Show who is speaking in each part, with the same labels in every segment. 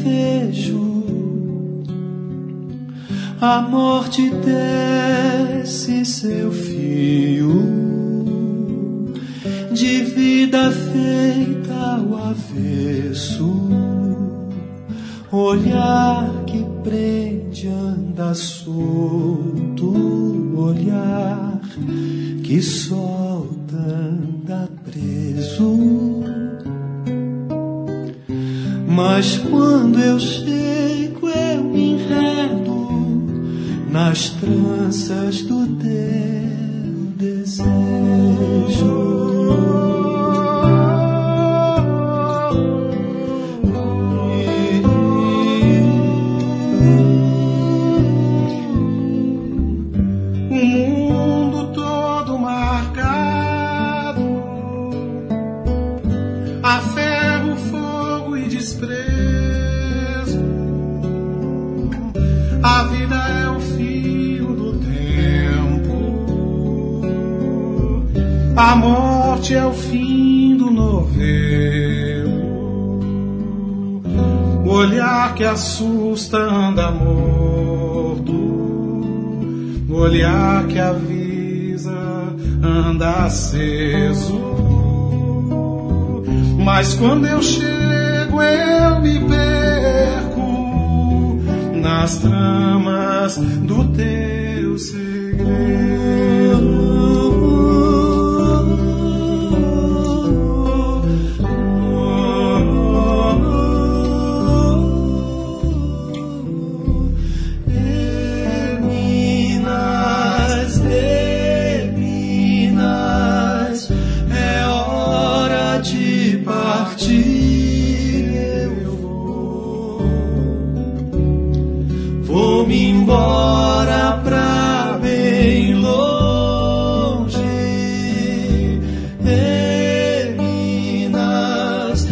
Speaker 1: vejo, a morte desce seu fio de vida feita ao avesso, olhar que prende anda solto, olhar que solta anda preso. Mas quando eu chego eu me enredo nas tranças do teu desejo.
Speaker 2: A morte é o fim do novelo, o olhar que assusta anda morto, o olhar que avisa anda aceso. Mas quando eu chego eu me perco nas tramas do teu segredo.
Speaker 1: Vou-me embora pra bem longe. Meninas,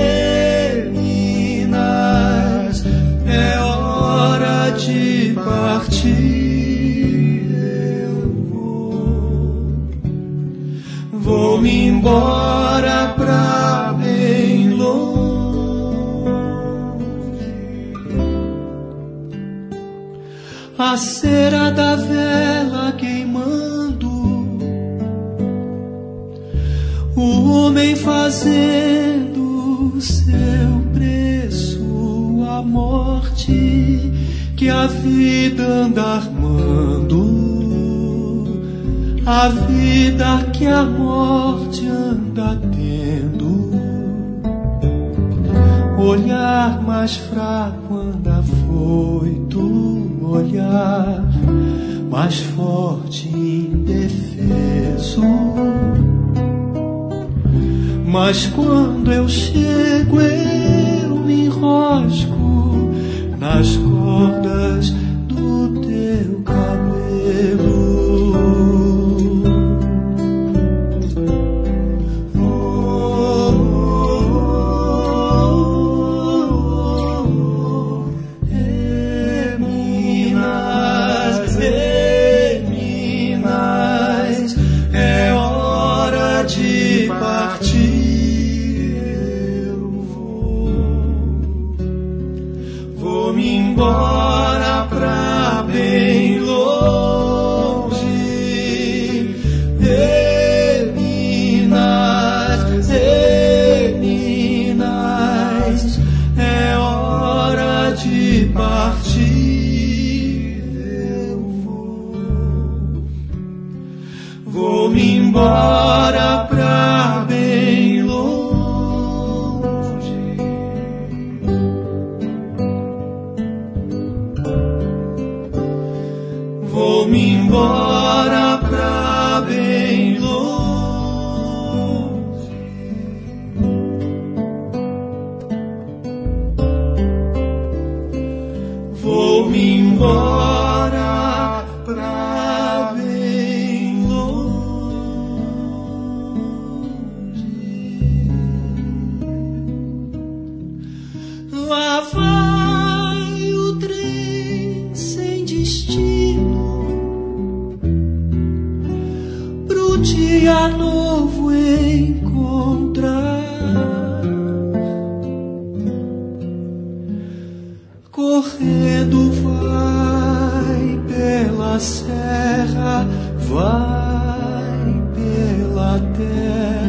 Speaker 1: meninas, é hora de partir. Eu vou-me embora pra bem longe. A cera da vela queimando, o homem fazendo seu preço, a morte que a vida anda armando, a vida que a morte anda tendo. Olhar mais fraco anda foito, olhar mais forte indefeso. Mas quando eu chego eu me enrosco nas cordas do teu cabelo. Vou-me embora pra bem longe. Meninas, meninas, é hora de partir. Eu vou-me embora pra bem longe. Vou-me embora pra bem longe. Vou-me embora pra bem longe. Lá vai o trem sem destino, dia novo encontrar. correndo vai pela serra, vai pela terra.